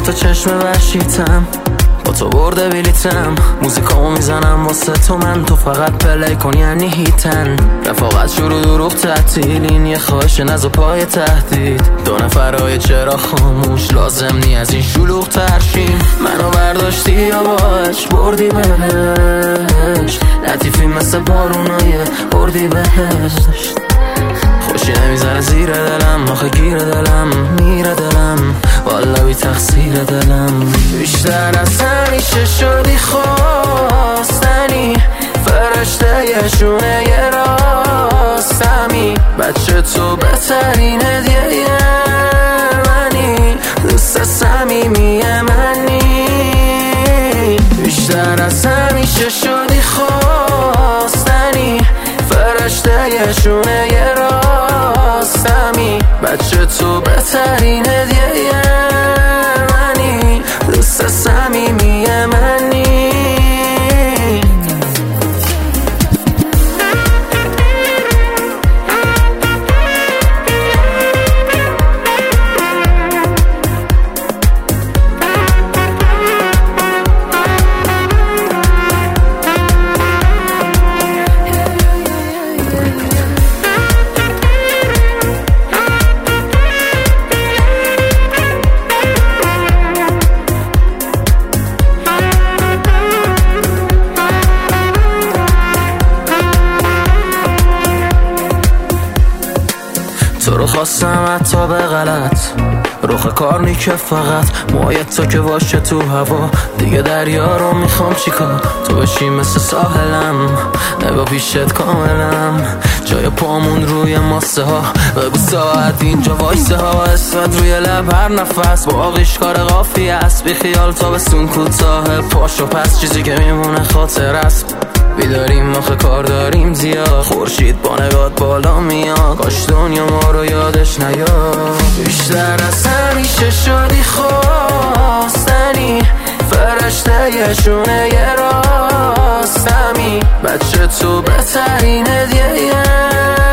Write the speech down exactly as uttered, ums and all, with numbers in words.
تا چشم وحشیتم، با تو برده بلیتم، موزیکامو میزنم واسه تو، من تو فقط پلی کن یعنی هیتن. رفاقت شروع دروغ تعطیل، این یه خواهش نزا پای تهدید. دو نفرهای چرا خاموش، لازم نی از این شلوغ ترشیم. منو برداشتی یا باش بردی بهش، لطیفی مثل بارونای بردی بهش. خوشی نمیزنه زیر دلم، آخه گیر دلم میره دلم، والا بی تقصیر دلم. بیشتر از همیشه شدی خواستنی، فرشته یه شونه یه راستمی. بچه تو بهترین هدیه منی، دوست صمیمی منی. بیشتر از همیشه شدی خواستنی، فرشته یه شونه یه راستمی. بچه تو بهترین هدیه منی، دوست صمیمی منی. تو رو خواستم حتی به غلط، روخ کار نی که فقط موهایت تو که باشه تو هوا. دیگه دریا رو میخوام چیکار، تو بشی مثل ساحلم، نگاه پیشت کاملم. جای پامون روی ماسه ها، بگو ساعت اینجا وایسه ها. اسمت روی لب هر نفس، با آغیشکار قافی است. بی خیال تا به سون کوتاه، پاشو پس چیزی که میمونه خاطر است. بیداریم آخه کار داریم زیاد، خورشید با نگات بالا میاد، کاش دنیا ما رو یادش نیاد. بیشتر از همیشه شدی خواستنی، فرشته یه شونه یه راستمی. بچه تو بهترین هدیه